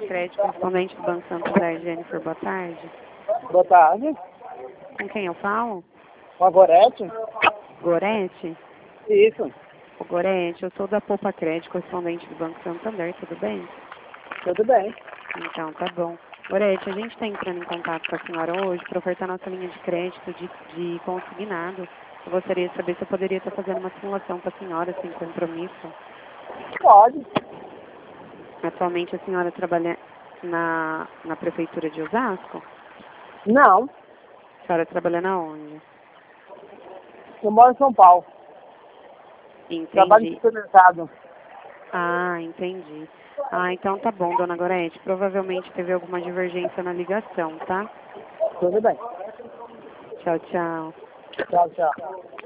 crédito correspondente do Banco Santander. Jennifer, boa tarde. Boa tarde. Com quem eu falo? Com a Gorete? Gorete? Isso. Ô, Gorete, eu sou da Poupa Crédito, correspondente do Banco Santander, tudo bem? Tudo bem. Então, tá bom. Gorete, a gente está entrando em contato com a senhora hoje para ofertar nossa linha de crédito de consignado. Eu gostaria de saber se eu poderia estar fazendo uma simulação para a senhora, sem compromisso. Pode. Atualmente a senhora trabalha na prefeitura de Osasco? Não. A senhora trabalha na onde? Eu moro em São Paulo. Trabalho de Entendi. supermercado. Ah, entendi. Ah, então tá bom, dona Gorete. Provavelmente teve alguma divergência na ligação, tá? Tudo bem. Tchau, tchau. Tchau, tchau.